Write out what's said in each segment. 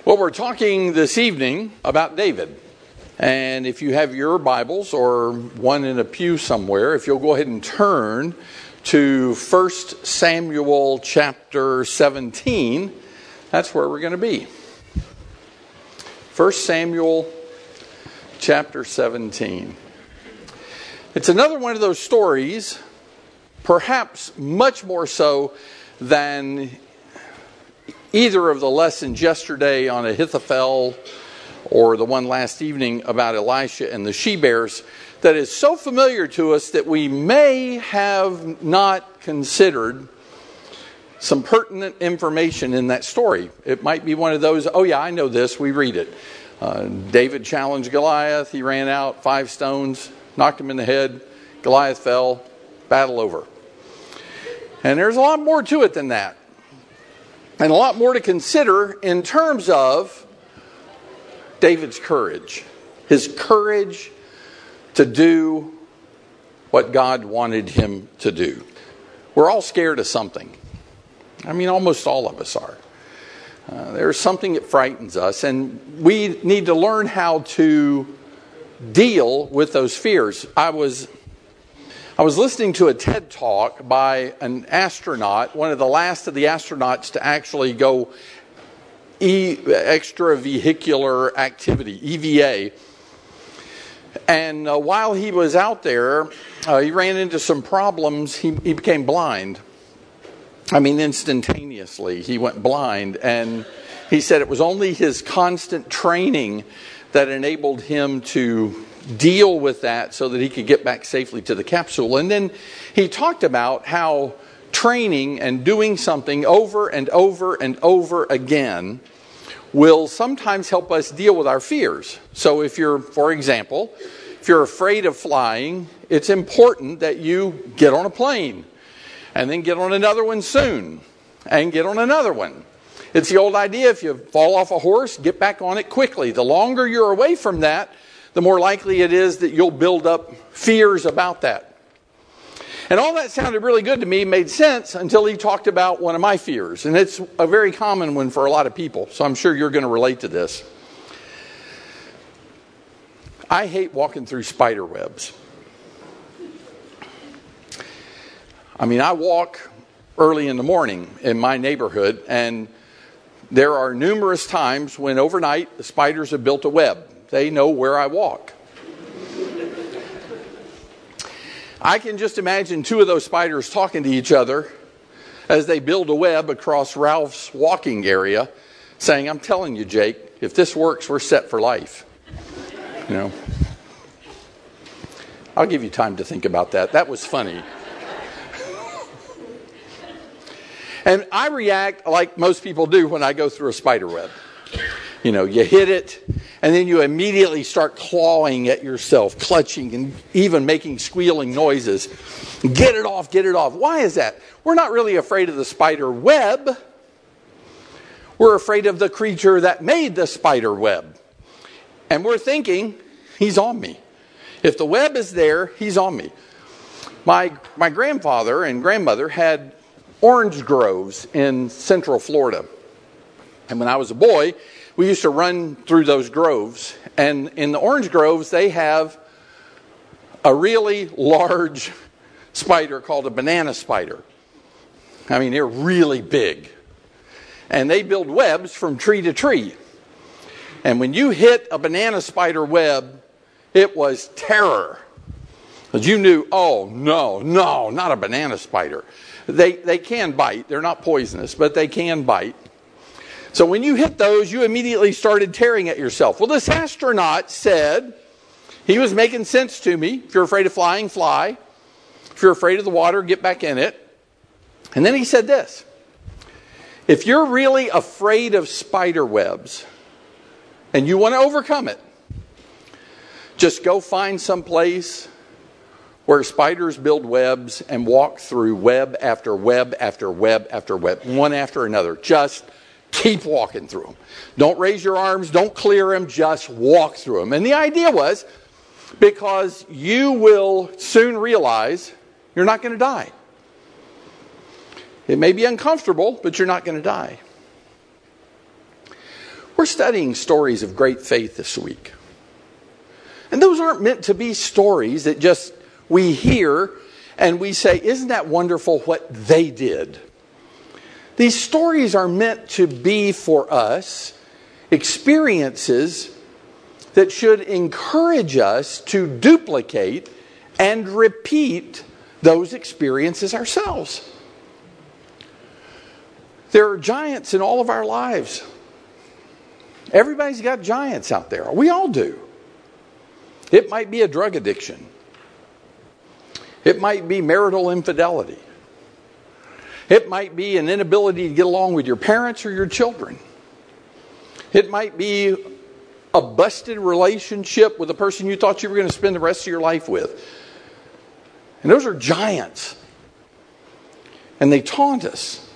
Well, we're talking this evening about David. And if you have your Bibles or one in a pew somewhere, if you'll go ahead and turn to 1 Samuel chapter 17, that's where we're going to be. 1 Samuel chapter 17. It's another one of those stories, perhaps much more so than either of the lessons yesterday on Ahithophel or the one last evening about Elisha and the she-bears, that is so familiar to us that we may have not considered some pertinent information in that story. It might be one of those, oh yeah, I know this, we read it. David challenged Goliath, he ran out, 5 stones, knocked him in the head, Goliath fell, battle over. And there's a lot more to it than that. And a lot more to consider in terms of David's courage. His courage to do what God wanted him to do. We're all scared of something. I mean, almost all of us are. There's something that frightens us, and we need to learn how to deal with those fears. I was listening to a TED Talk by an astronaut, one of the last of the astronauts to actually go extravehicular activity, EVA. And while he was out there, he ran into some problems. He became blind. I mean, instantaneously, he went blind. And he said it was only his constant training that enabled him to deal with that so that he could get back safely to the capsule. And then he talked about how training and doing something over and over and over again will sometimes help us deal with our fears. So if you're, for example, if you're afraid of flying, it's important that you get on a plane and then get on another one soon and get on another one. It's the old idea, if you fall off a horse, get back on it quickly. The longer you're away from that, the more likely it is that you'll build up fears about that. And all that sounded really good to me, made sense until he talked about one of my fears. And it's a very common one for a lot of people, so I'm sure you're going to relate to this. I hate walking through spider webs. I mean, I walk early in the morning in my neighborhood, and there are numerous times when overnight the spiders have built a web. They know where I walk. I can just imagine 2 of those spiders talking to each other as they build a web across Ralph's walking area, saying, I'm telling you, Jake, if this works, we're set for life. You know, I'll give you time to think about that. That was funny. And I react like most people do when I go through a spider web. You know, you hit it, and then you immediately start clawing at yourself, clutching, and even making squealing noises. Get it off, get it off. Why is that? We're not really afraid of the spider web. We're afraid of the creature that made the spider web. And we're thinking, he's on me. If the web is there, he's on me. My grandfather and grandmother had orange groves in Central Florida. And when I was a boy, we used to run through those groves. And in the orange groves, they have a really large spider called a banana spider. I mean, they're really big. And they build webs from tree to tree. And when you hit a banana spider web, it was terror. Because you knew, oh, no, not a banana spider. They can bite. They're not poisonous, but they can bite. So when you hit those, you immediately started tearing at yourself. Well, this astronaut said, he was making sense to me. If you're afraid of flying, fly. If you're afraid of the water, get back in it. And then he said this. If you're really afraid of spider webs and you want to overcome it, just go find some place where spiders build webs and walk through web after web after web after web, one after another. Just keep walking through them. Don't raise your arms, don't clear them, just walk through them. And the idea was, because you will soon realize you're not going to die. It may be uncomfortable, but you're not going to die. We're studying stories of great faith this week. And those aren't meant to be stories that just we hear and we say, isn't that wonderful what they did? These stories are meant to be for us experiences that should encourage us to duplicate and repeat those experiences ourselves. There are giants in all of our lives. Everybody's got giants out there. We all do. It might be a drug addiction. It might be marital infidelity. It might be an inability to get along with your parents or your children. It might be a busted relationship with a person you thought you were going to spend the rest of your life with. And those are giants. And they taunt us.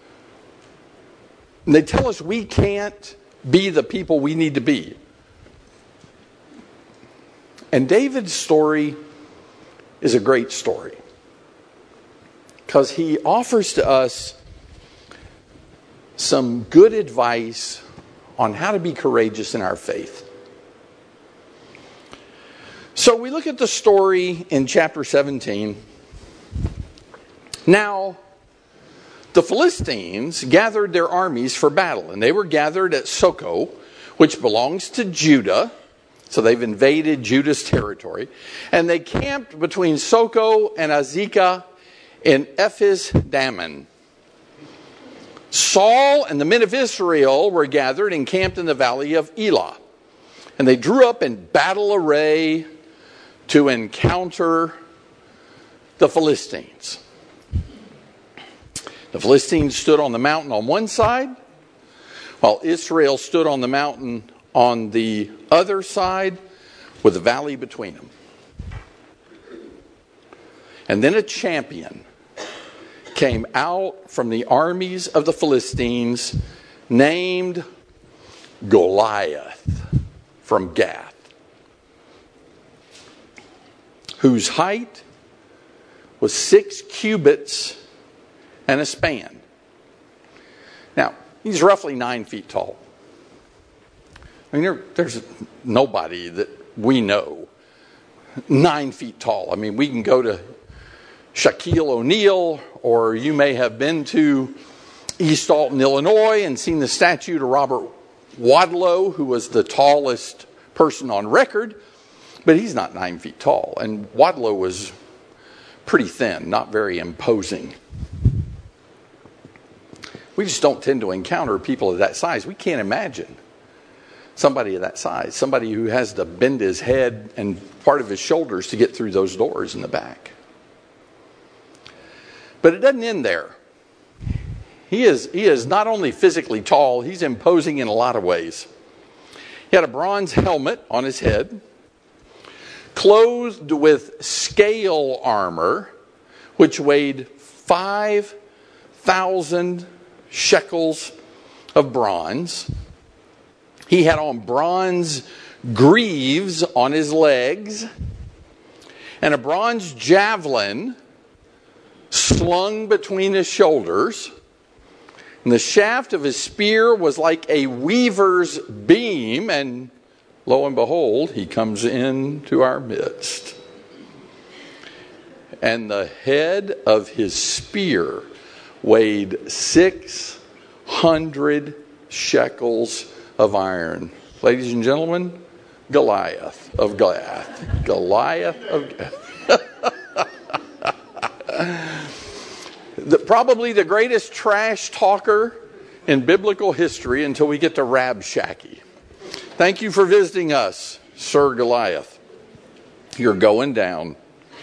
And they tell us we can't be the people we need to be. And David's story is a great story. Because he offers to us some good advice on how to be courageous in our faith. So we look at the story in chapter 17. Now, the Philistines gathered their armies for battle, and they were gathered at Soko, which belongs to Judah. So they've invaded Judah's territory. And they camped between Soko and Azekah in Ephes Dammim. Saul and the men of Israel were gathered and camped in the valley of Elah. And they drew up in battle array to encounter the Philistines. The Philistines stood on the mountain on one side, while Israel stood on the mountain on the other side with a valley between them. And then a champion came out from the armies of the Philistines named Goliath from Gath, whose height was 6 cubits and a span. Now, he's roughly 9 feet tall. I mean, there's nobody that we know 9 feet tall. I mean, we can go to Shaquille O'Neal, or you may have been to East Alton, Illinois, and seen the statue to Robert Wadlow, who was the tallest person on record, but he's not 9 feet tall. And Wadlow was pretty thin, not very imposing. We just don't tend to encounter people of that size. We can't imagine somebody of that size, somebody who has to bend his head and part of his shoulders to get through those doors in the back. But it doesn't end there. He is not only physically tall, he's imposing in a lot of ways. He had a bronze helmet on his head, clothed with scale armor, which weighed 5,000 shekels of bronze. He had on bronze greaves on his legs and a bronze javelin slung between his shoulders. And the shaft of his spear was like a weaver's beam. And lo and behold, he comes into our midst. And the head of his spear weighed 600 shekels of iron. Ladies and gentlemen, Goliath of Gath. Goliath of Gath. Probably the greatest trash talker in biblical history until we get to Rabshakeh. Thank you for visiting us, Sir Goliath. You're going down.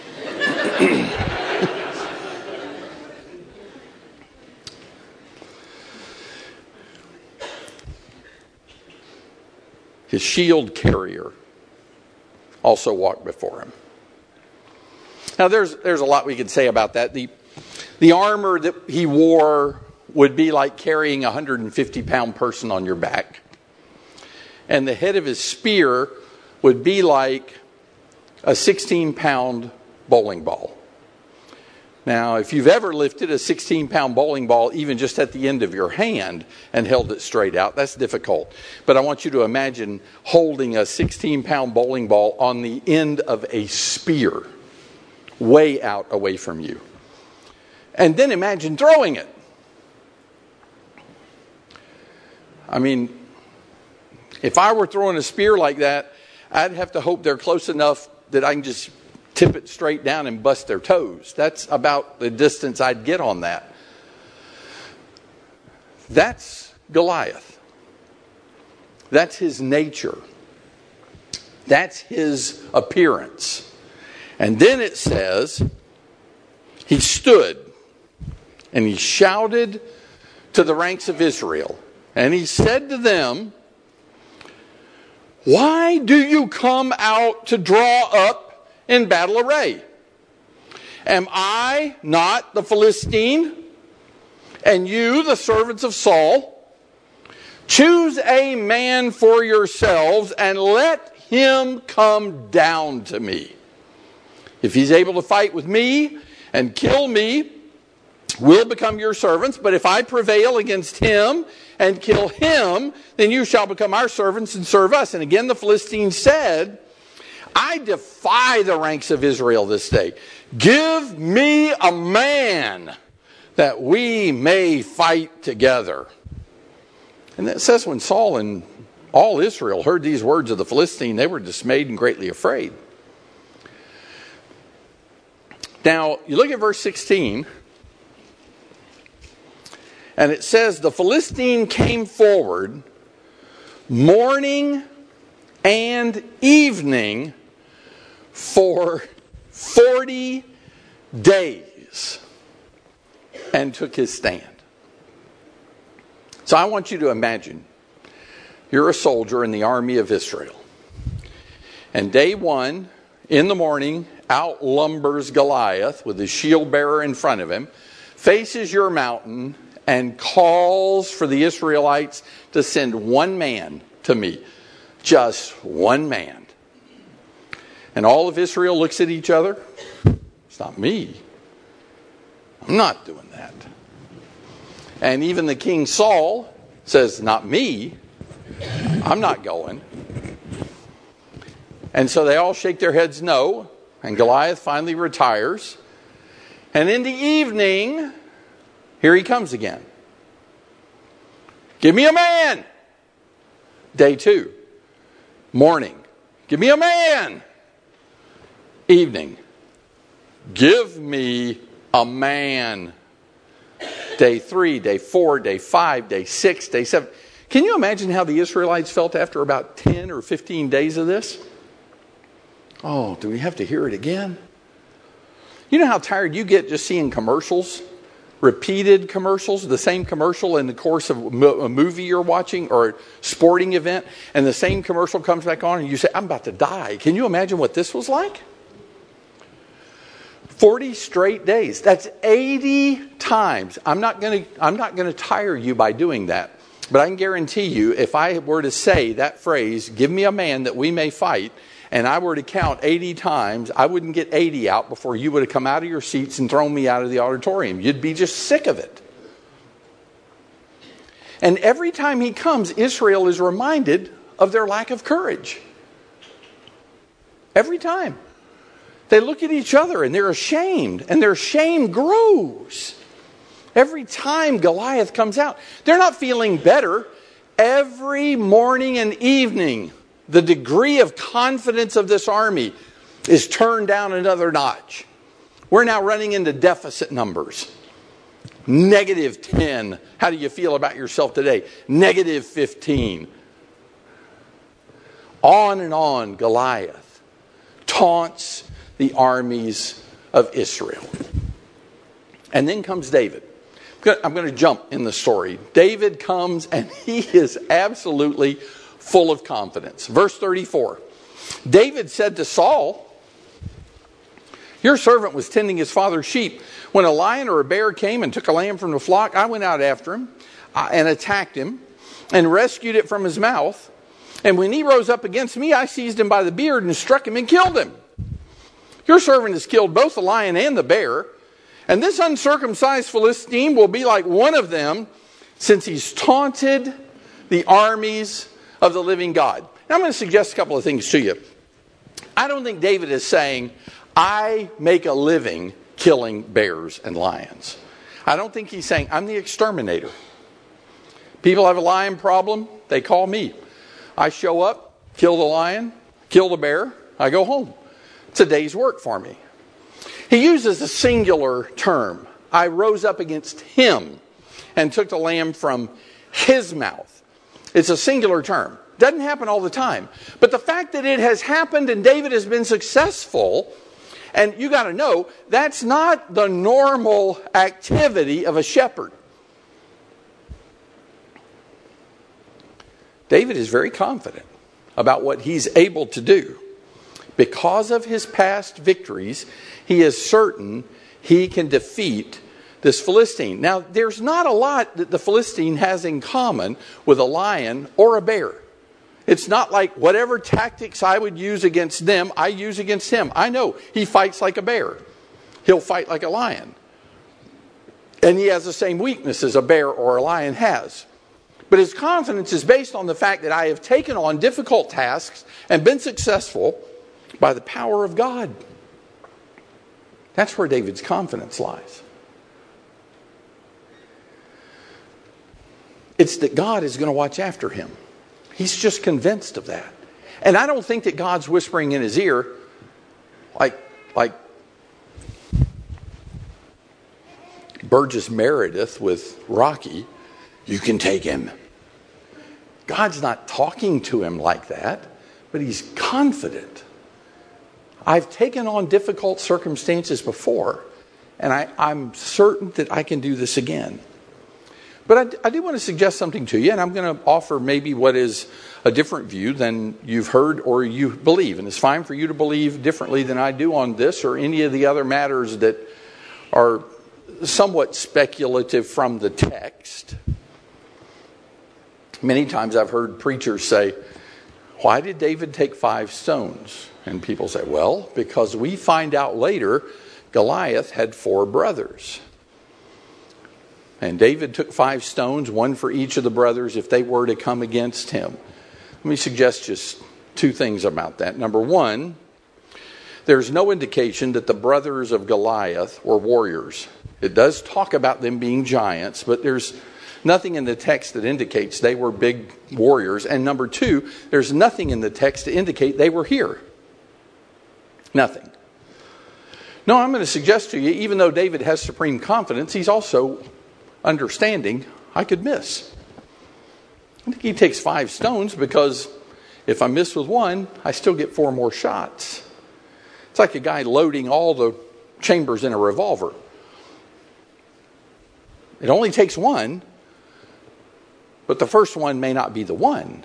His shield carrier also walked before him. Now there's a lot we could say about that. The armor that he wore would be like carrying a 150-pound person on your back. And the head of his spear would be like a 16-pound bowling ball. Now, if you've ever lifted a 16-pound bowling ball even just at the end of your hand and held it straight out, that's difficult. But I want you to imagine holding a 16-pound bowling ball on the end of a spear, way out away from you. And then imagine throwing it. I mean, if I were throwing a spear like that, I'd have to hope they're close enough that I can just tip it straight down and bust their toes. That's about the distance I'd get on that. That's Goliath. That's his nature. That's his appearance. And then it says, he stood and he shouted to the ranks of Israel. And he said to them, "Why do you come out to draw up in battle array? Am I not the Philistine, and you the servants of Saul? Choose a man for yourselves and let him come down to me. If he's able to fight with me and kill me, we'll become your servants. But if I prevail against him and kill him, then you shall become our servants and serve us." And again the Philistines said, "I defy the ranks of Israel this day. Give me a man that we may fight together." And it says when Saul and all Israel heard these words of the Philistine, they were dismayed and greatly afraid. Now, you look at verse 16, and it says, "The Philistine came forward morning and evening for 40 days and took his stand." So I want you to imagine you're a soldier in the army of Israel. And day one, in the morning, out lumbers Goliath with his shield bearer in front of him, faces your mountain, and calls for the Israelites to send one man to me. Just one man. And all of Israel looks at each other. It's not me. I'm not doing that. And even the king Saul says, "Not me. I'm not going." And so they all shake their heads no. And Goliath finally retires. And in the evening, here he comes again. "Give me a man." Day two. Morning. "Give me a man." Evening. "Give me a man." Day 3, day 4, day 5, day 6, day 7. Can you imagine how the Israelites felt after about 10 or 15 days of this? Oh, do we have to hear it again? You know how tired you get just seeing commercials? Repeated commercials, the same commercial in the course of a movie you're watching or a sporting event, and the same commercial comes back on and you say, "I'm about to die." Can you imagine what this was like? 40 straight days. That's 80 times. I'm not going to tire you by doing that. But I can guarantee you, if I were to say that phrase, "Give me a man that we may fight," and I were to count 80 times, I wouldn't get 80 out before you would have come out of your seats and thrown me out of the auditorium. You'd be just sick of it. And every time he comes, Israel is reminded of their lack of courage. Every time. They look at each other and they're ashamed, and their shame grows. Every time Goliath comes out, they're not feeling better. Every morning and evening, the degree of confidence of this army is turned down another notch. We're now running into deficit numbers. -10. How do you feel about yourself today? -15. On and on, Goliath taunts the armies of Israel. And then comes David. I'm going to jump in the story. David comes and he is absolutely full of confidence. Verse 34. David said to Saul, "Your servant was tending his father's sheep. When a lion or a bear came and took a lamb from the flock, I went out after him and attacked him and rescued it from his mouth. And when he rose up against me, I seized him by the beard and struck him and killed him. Your servant has killed both the lion and the bear, And this uncircumcised Philistine will be like one of them, since he's taunted the armies of the living God. Now I'm going to suggest a couple of things to you. I don't think David is saying, I make a living killing bears and lions. I don't think he's saying, I'm the exterminator. People have a lion problem, they call me. I show up, kill the lion, kill the bear, I go home. It's a day's work for me. He uses a singular term. I rose up against him and took the lamb from his mouth. It's a singular term. Doesn't happen all the time. But the fact that it has happened and David has been successful, and you got to know, that's not the normal activity of a shepherd. David is very confident about what he's able to do. Because of his past victories, he is certain he can defeat this Philistine. Now, there's not a lot that the Philistine has in common with a lion or a bear. It's not like whatever tactics I would use against them, I use against him. I know he fights like a bear. He'll fight like a lion. And he has the same weaknesses a bear or a lion has. But his confidence is based on the fact that I have taken on difficult tasks and been successful by the power of God. That's where David's confidence lies. It's that God is going to watch after him. He's just convinced of that. And I don't think that God's whispering in his ear like Burgess Meredith with Rocky, you can take him. God's not talking to him like that, but he's confident. I've taken on difficult circumstances before, and I'm certain that I can do this again. But I do want to suggest something to you, and I'm going to offer maybe what is a different view than you've heard or you believe. And it's fine for you to believe differently than I do on this or any of the other matters that are somewhat speculative from the text. Many times I've heard preachers say, why did David take 5 stones? And people say, well, because we find out later Goliath had 4 brothers. And David took 5 stones, 1 for each of the brothers, if they were to come against him. Let me suggest just 2 things about that. Number 1, there's no indication that the brothers of Goliath were warriors. It does talk about them being giants, but there's nothing in the text that indicates they were big warriors. And number 2, there's nothing in the text to indicate they were here. Nothing. No, I'm going to suggest to you, even though David has supreme confidence, he's also understanding I could miss. I think he takes 5 stones because if I miss with 1, I still get 4 more shots. It's like a guy loading all the chambers in a revolver. It only takes 1, but the first one may not be the one.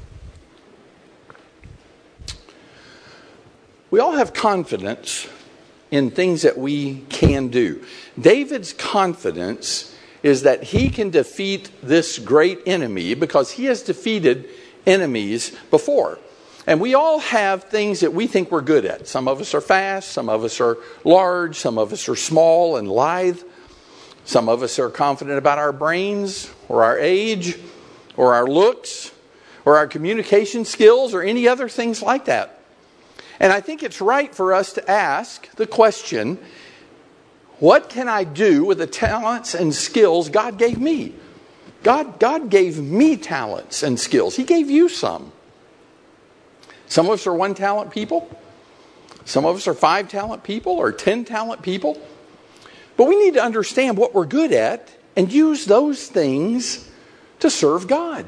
We all have confidence in things that we can do. David's confidence is that he can defeat this great enemy because he has defeated enemies before. And we all have things that we think we're good at. Some of us are fast, some of us are large, some of us are small and lithe. Some of us are confident about our brains or our age or our looks or our communication skills or any other things like that. And I think it's right for us to ask the question, what can I do with the talents and skills God gave me? God gave me talents and skills. He gave you some. Some of us are 1 talent people. Some of us are 5 talent people or 10 talent people. But we need to understand what we're good at and use those things to serve God.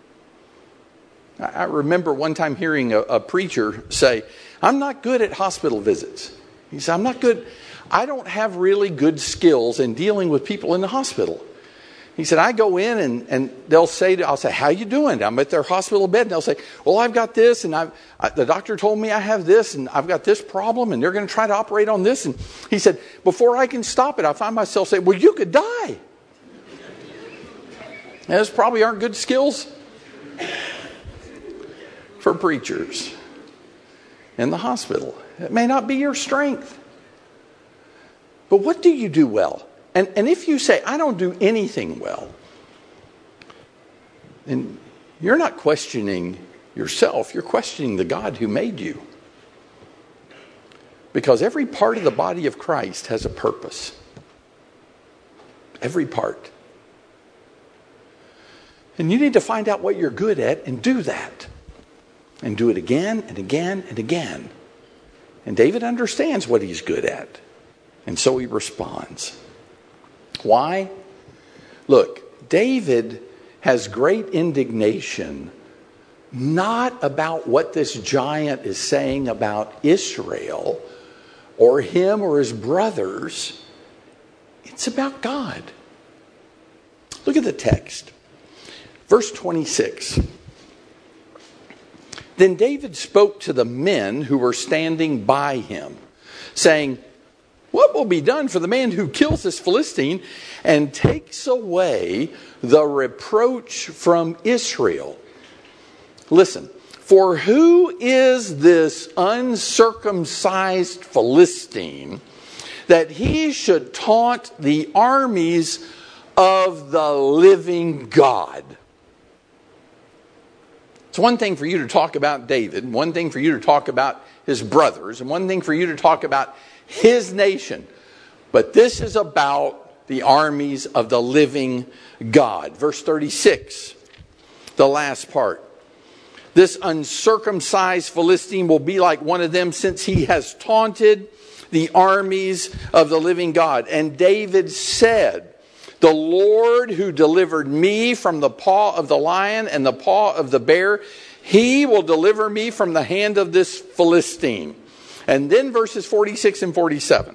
I remember one time hearing a preacher say, I'm not good at hospital visits. He said, I'm not good. I don't have really good skills in dealing with people in the hospital. He said, I go in and they'll say, I'll say, how you doing? I'm at their hospital bed and they'll say, well, I've got this and the doctor told me I have this and I've got this problem and they're going to try to operate on this. And he said, before I can stop it, I find myself saying, well, you could die. And those probably aren't good skills for preachers in the hospital. It may not be your strength. But what do you do well? And if you say, I don't do anything well, then you're not questioning yourself. You're questioning the God who made you. Because every part of the body of Christ has a purpose. Every part. And you need to find out what you're good at and do that. And do it again and again and again. And David understands what he's good at. And so he responds. Why? Look, David has great indignation, not about what this giant is saying about Israel or him or his brothers. It's about God. Look at the text. Verse 26. Then David spoke to the men who were standing by him, saying, what will be done for the man who kills this Philistine and takes away the reproach from Israel? Listen, for who is this uncircumcised Philistine that he should taunt the armies of the living God? It's one thing for you to talk about David, one thing for you to talk about his brothers, and one thing for you to talk about his nation. But this is about the armies of the living God. Verse 36, the last part. This uncircumcised Philistine will be like one of them, since he has taunted the armies of the living God. And David said, the Lord who delivered me from the paw of the lion and the paw of the bear, he will deliver me from the hand of this Philistine. And then verses 46 and 47.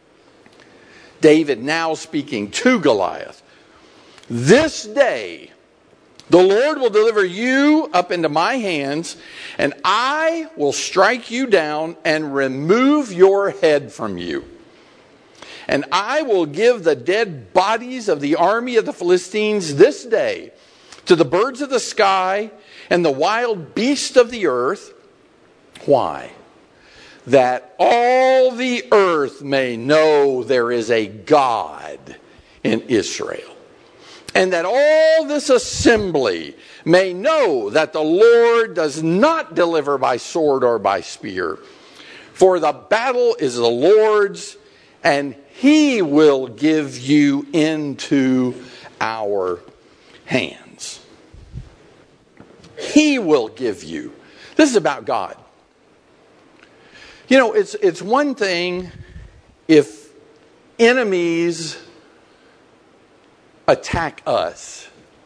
David now speaking to Goliath. This day the Lord will deliver you up into my hands, and I will strike you down and remove your head from you. And I will give the dead bodies of the army of the Philistines this day to the birds of the sky and the wild beasts of the earth. Why? That all the earth may know there is a God in Israel. And that all this assembly may know that the Lord does not deliver by sword or by spear. For the battle is the Lord's, and he will give you into our hands. He will give you. This is about God. You know, it's one thing if enemies attack us.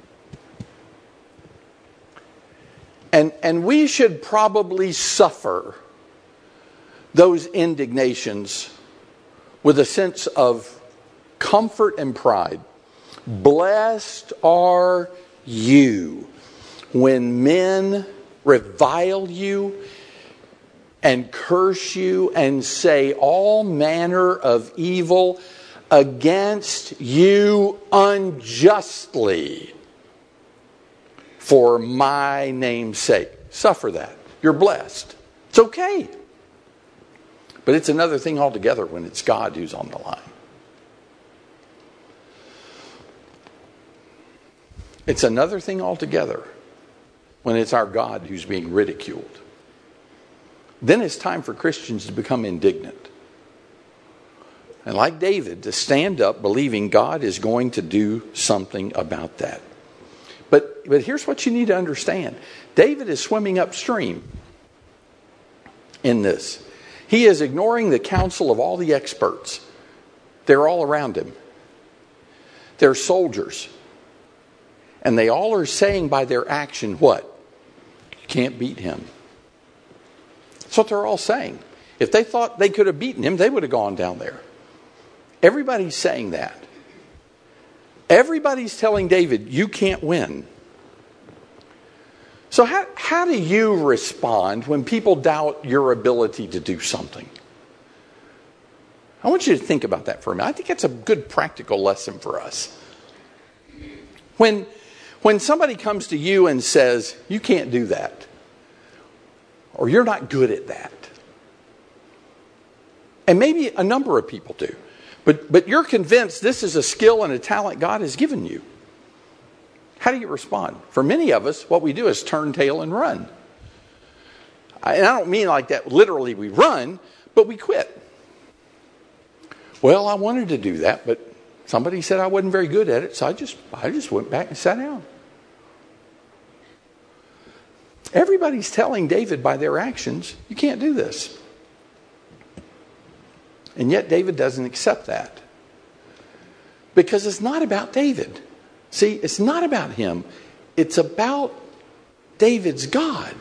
And we should probably suffer those indignations with a sense of comfort and pride. Blessed are you when men revile you and curse you and say all manner of evil against you unjustly for my name's sake. Suffer that. You're blessed. It's okay. But it's another thing altogether when it's God who's on the line. It's another thing altogether when it's our God who's being ridiculed. Then it's time for Christians to become indignant. And like David, to stand up believing God is going to do something about that. But here's what you need to understand. David is swimming upstream in this. He is ignoring the counsel of all the experts. They're all around him. They're soldiers. And they all are saying by their action what? You can't beat him. That's what they're all saying. If they thought they could have beaten him, they would have gone down there. Everybody's saying that. Everybody's telling David, you can't win. So how do you respond when people doubt your ability to do something? I want you to think about that for a minute. I think it's a good practical lesson for us. When somebody comes to you and says, you can't do that, or you're not good at that, and maybe a number of people do, But you're convinced this is a skill and a talent God has given you. How do you respond? For many of us, what we do is turn tail and run. And I don't mean like that literally we run, but we quit. Well, I wanted to do that, but somebody said I wasn't very good at it, so I just went back and sat down. Everybody's telling David by their actions, you can't do this. And yet David doesn't accept that. Because it's not about David. See, it's not about him. It's about David's God.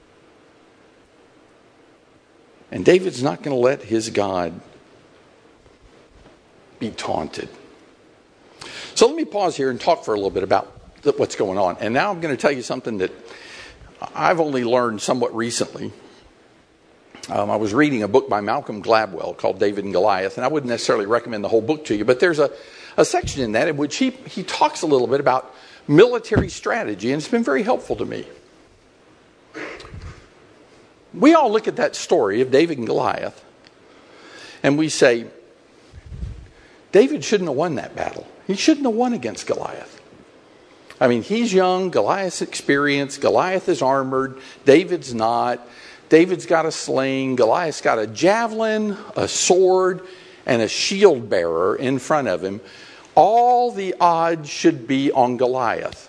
And David's not going to let his God be taunted. So let me pause here and talk for a little bit about what's going on. And now I'm going to tell you something that I've only learned somewhat recently. I was reading a book by Malcolm Gladwell called David and Goliath, and I wouldn't necessarily recommend the whole book to you, but there's a section in that in which he talks a little bit about military strategy, and it's been very helpful to me. We all look at that story of David and Goliath, and we say, David shouldn't have won that battle. He shouldn't have won against Goliath. I mean, he's young, Goliath's experienced, Goliath is armored, David's not. David's got a sling, Goliath's got a javelin, a sword, and a shield bearer in front of him. All the odds should be on Goliath.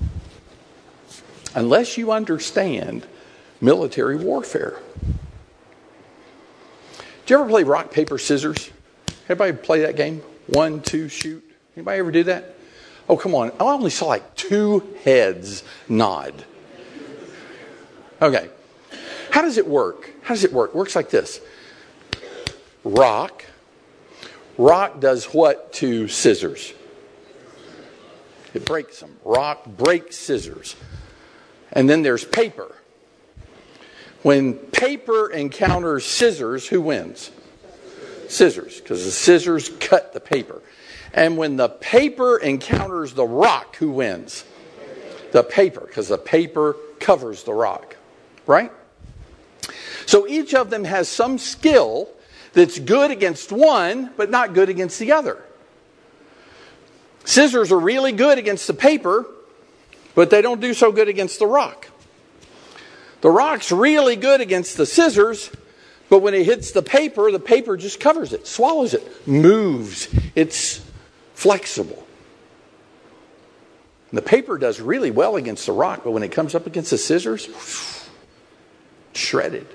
Unless you understand military warfare. Did you ever play rock, paper, scissors? Everybody play that game? 1, 2, shoot. Anybody ever do that? Oh, come on. I only saw like 2 heads nod. Okay. How does it work? It works like this. Rock. Rock does what to scissors? It breaks them. Rock breaks scissors. And then there's paper. When paper encounters scissors, who wins? Scissors, because the scissors cut the paper. And when the paper encounters the rock, who wins? The paper, because the paper covers the rock. Right? So each of them has some skill that's good against one, but not good against the other. Scissors are really good against the paper, but they don't do so good against the rock. The rock's really good against the scissors, but when it hits the paper just covers it, swallows it, moves. It's flexible. And the paper does really well against the rock, but when it comes up against the scissors, shredded.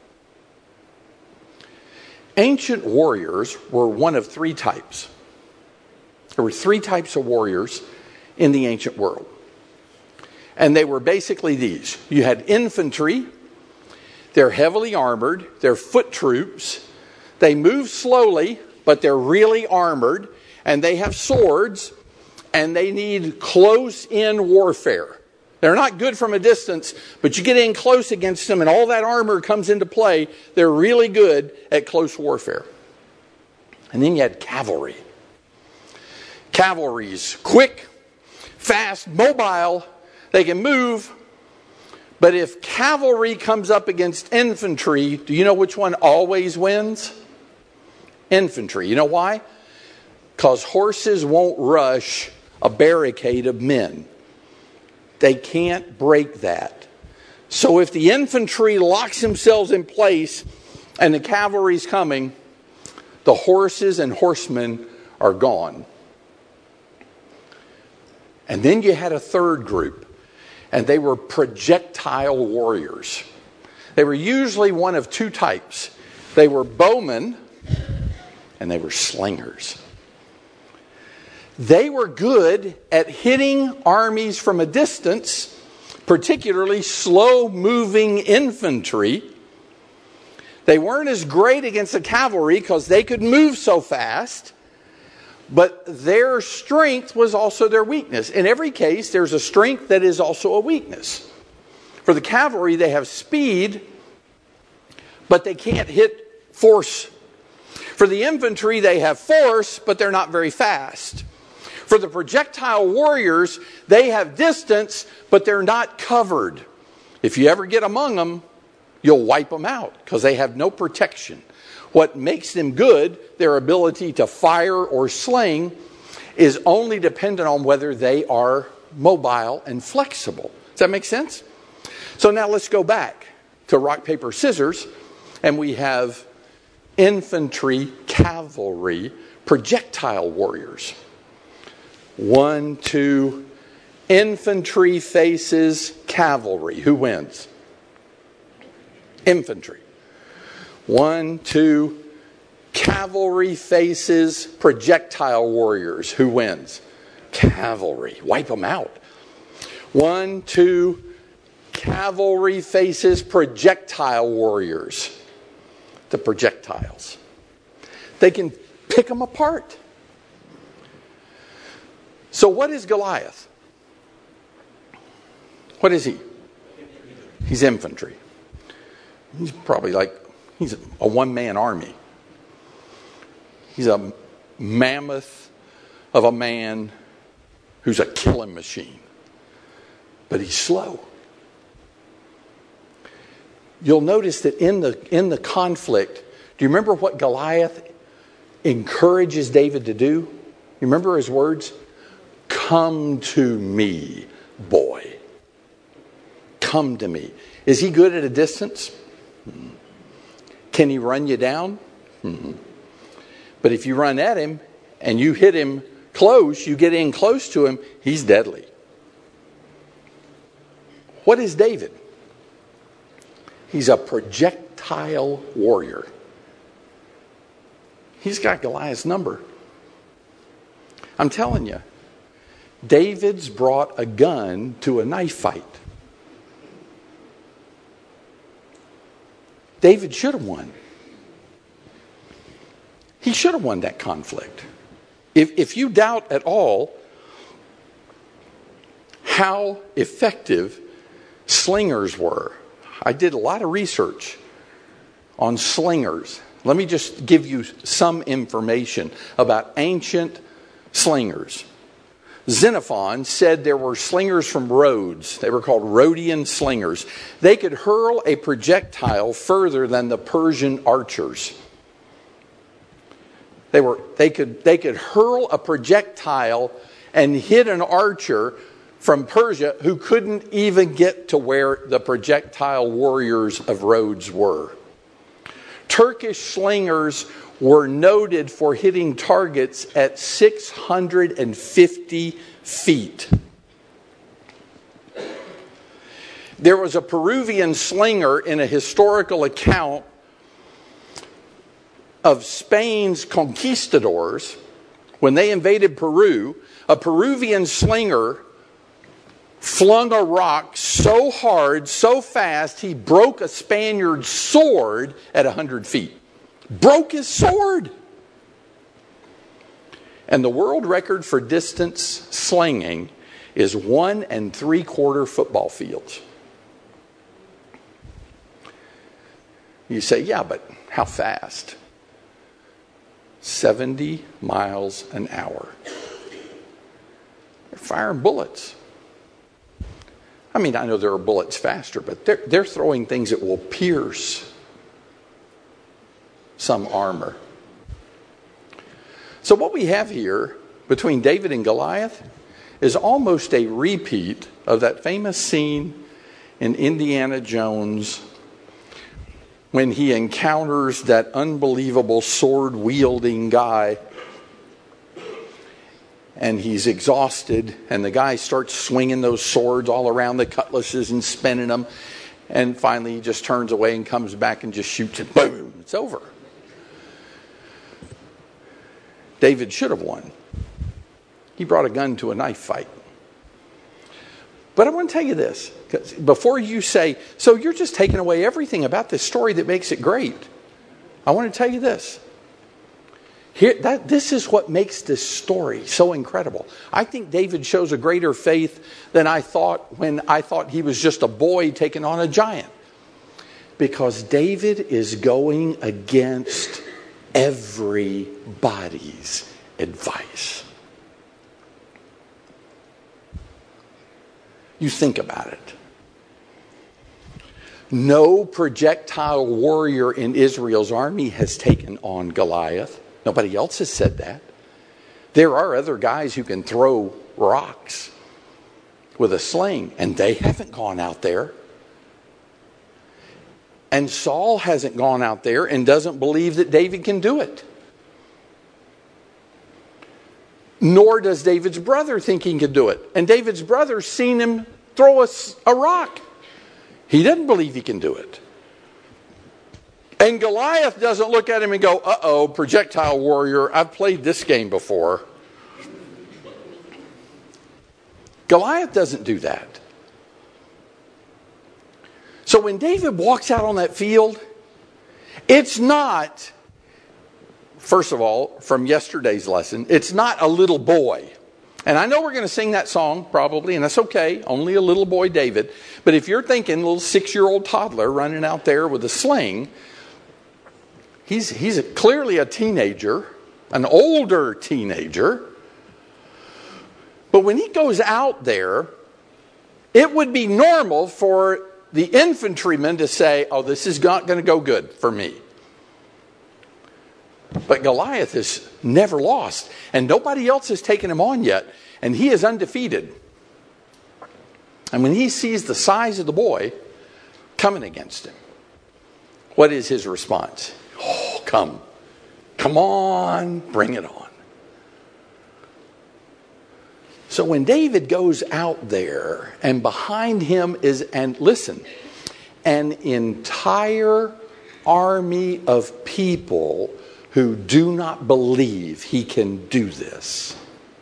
Ancient warriors were one of 3 types. There were 3 types of warriors in the ancient world. And they were basically these. You had infantry. They're heavily armored. They're foot troops. They move slowly, but they're really armored. And they have swords. And they need close-in warfare. They're not good from a distance, but you get in close against them and all that armor comes into play. They're really good at close warfare. And then you had cavalry. Cavalry's quick, fast, mobile. They can move. But if cavalry comes up against infantry, do you know which one always wins? Infantry. You know why? Because horses won't rush a barricade of men. They can't break that. So if the infantry locks themselves in place and the cavalry's coming, the horses and horsemen are gone. And then you had a third group, and they were projectile warriors. They were usually one of 2 types. They were bowmen and they were slingers. They were good at hitting armies from a distance, particularly slow-moving infantry. They weren't as great against the cavalry because they could move so fast, but their strength was also their weakness. In every case, there's a strength that is also a weakness. For the cavalry, they have speed, but they can't hit force. For the infantry, they have force, but they're not very fast. For the projectile warriors, they have distance, but they're not covered. If you ever get among them, you'll wipe them out because they have no protection. What makes them good, their ability to fire or sling, is only dependent on whether they are mobile and flexible. Does that make sense? So now let's go back to rock, paper, scissors, and we have infantry, cavalry, projectile warriors. 1, 2, infantry faces cavalry. Who wins? Infantry. 1, 2, cavalry faces projectile warriors. Who wins? Cavalry. Wipe them out. 1, 2, cavalry faces projectile warriors. The projectiles. They can pick them apart. So what is Goliath? What is he? He's infantry. He's probably he's a one-man army. He's a mammoth of a man who's a killing machine. But he's slow. You'll notice that in the conflict, do you remember what Goliath encourages David to do? You remember his words? Come to me, boy. Come to me. Is he good at a distance? Can he run you down? But if you run at him and you hit him close, you get in close to him, he's deadly. What is David? He's a projectile warrior. He's got Goliath's number. I'm telling you, David's brought a gun to a knife fight. David should have won. He should have won that conflict. If you doubt at all how effective slingers were, I did a lot of research on slingers. Let me just give you some information about ancient slingers. Xenophon said there were slingers from Rhodes. They were called Rhodian slingers. They could hurl a projectile further than the Persian archers. They could hurl a projectile and hit an archer from Persia who couldn't even get to where the projectile warriors of Rhodes were. Turkish slingers were noted for hitting targets at 650 feet. There was a Peruvian slinger in a historical account of Spain's conquistadors. When they invaded Peru, a Peruvian slinger flung a rock so hard, so fast, he broke a Spaniard's sword at 100 feet. Broke his sword. And the world record for distance slinging is 1 3/4 football fields. You say, yeah, but how fast? 70 miles an hour. They're firing bullets. I mean, I know there are bullets faster, but they're throwing things that will pierce some armor. So what we have here between David and Goliath is almost a repeat of that famous scene in Indiana Jones when he encounters that unbelievable sword-wielding guy and he's exhausted, and the guy starts swinging those swords all around the cutlasses and spinning them, and finally he just turns away and comes back and just shoots it. Boom! It's over. David should have won. He brought a gun to a knife fight. But I want to tell you this, before you say, so you're just taking away everything about this story that makes it great. I want to tell you this. This is what makes this story so incredible. I think David shows a greater faith than I thought when I thought he was just a boy taking on a giant. Because David is going against everybody's advice. You think about it. No projectile warrior in Israel's army has taken on Goliath. Nobody else has said that. There are other guys who can throw rocks with a sling, and they haven't gone out there. And Saul hasn't gone out there and doesn't believe that David can do it. Nor does David's brother think he can do it. And David's brother's seen him throw a rock. He doesn't believe he can do it. And Goliath doesn't look at him and go, uh-oh, projectile warrior, I've played this game before. Goliath doesn't do that. So when David walks out on that field, it's not, first of all, from yesterday's lesson, it's not a little boy. And I know we're going to sing that song probably, and that's okay, only a little boy David. But if you're thinking a little 6-year-old toddler running out there with a sling, he's clearly a teenager, an older teenager. But when he goes out there, it would be normal for the infantryman to say, oh, this is not going to go good for me. But Goliath has never lost, and nobody else has taken him on yet, and he is undefeated. And when he sees the size of the boy coming against him, what is his response? Oh, come on, bring it on. So when David goes out there, and behind him is, and listen, an entire army of people who do not believe he can do this.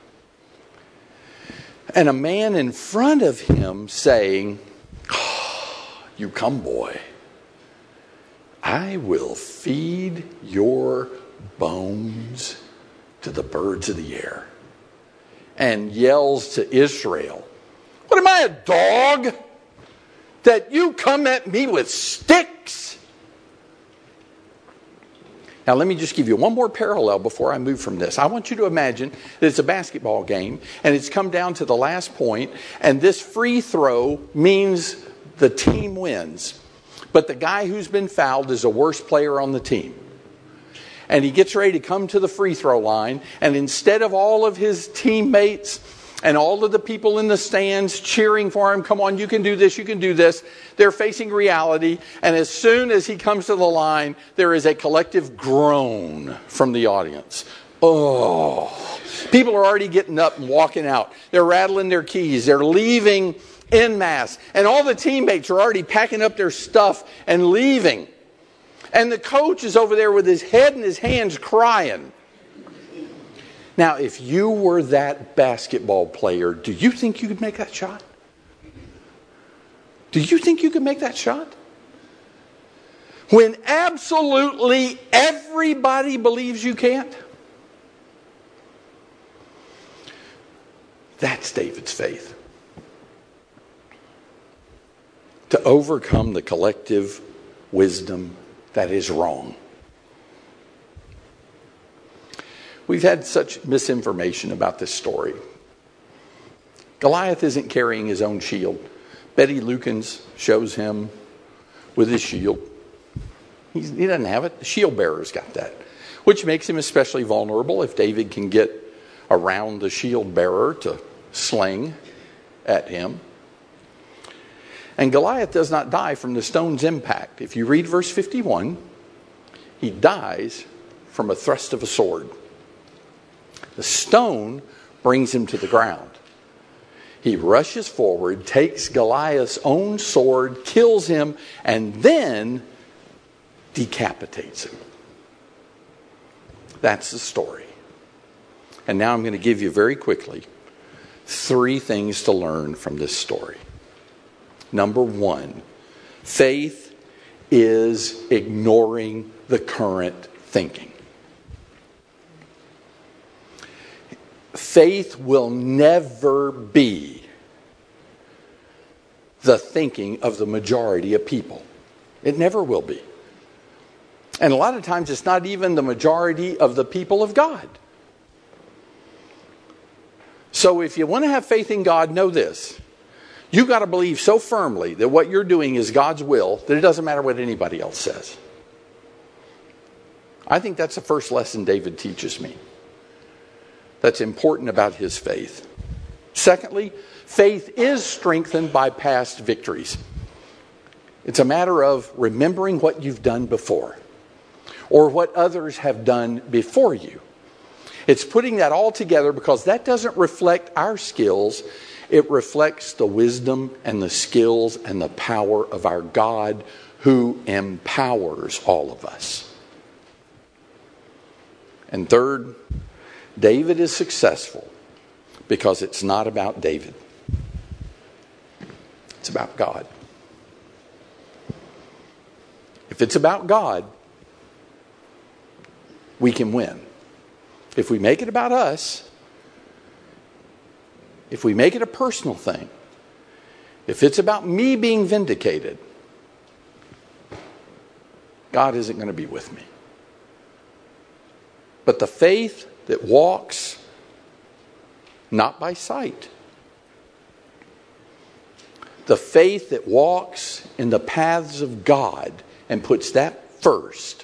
And a man in front of him saying, oh, you come, boy. I will feed your bones to the birds of the air. And yells to Israel, what am I, a dog? That you come at me with sticks? Now, let me just give you one more parallel before I move from this. I want you to imagine that it's a basketball game, and it's come down to the last point, and this free throw means the team wins. But the guy who's been fouled is the worst player on the team. And he gets ready to come to the free throw line, and instead of all of his teammates and all of the people in the stands cheering for him, come on, you can do this, you can do this, they're facing reality. And as soon as he comes to the line, there is a collective groan from the audience. Oh, people are already getting up and walking out. They're rattling their keys. They're leaving en masse. And all the teammates are already packing up their stuff and leaving. And the coach is over there with his head in his hands crying. Now, if you were that basketball player, do you think you could make that shot? Do you think you could make that shot? When absolutely everybody believes you can't? That's David's faith. To overcome the collective wisdom that is wrong. We've had such misinformation about this story. Goliath isn't carrying his own shield. Betty Lukens shows him with his shield. He doesn't have it. The shield bearer's got that, which makes him especially vulnerable if David can get around the shield bearer to sling at him. And Goliath does not die from the stone's impact. If you read verse 51, he dies from a thrust of a sword. The stone brings him to the ground. He rushes forward, takes Goliath's own sword, kills him, and then decapitates him. That's the story. And now I'm going to give you very quickly 3 things to learn from this story. Number 1, faith is ignoring the current thinking. Faith will never be the thinking of the majority of people. It never will be. And a lot of times it's not even the majority of the people of God. So if you want to have faith in God, know this. You've got to believe so firmly that what you're doing is God's will that it doesn't matter what anybody else says. I think that's the first lesson David teaches me that's important about his faith. Secondly, faith is strengthened by past victories. It's a matter of remembering what you've done before or what others have done before you. It's putting that all together because that doesn't reflect our skills. It reflects the wisdom and the skills and the power of our God who empowers all of us. And third, David is successful because it's not about David. It's about God. If it's about God, we can win. If we make it about us, if we make it a personal thing, if it's about me being vindicated, God isn't going to be with me. But the faith that walks not by sight, the faith that walks in the paths of God and puts that first,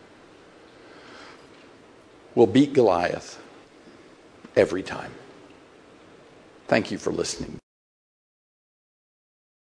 will beat Goliath every time. Thank you for listening.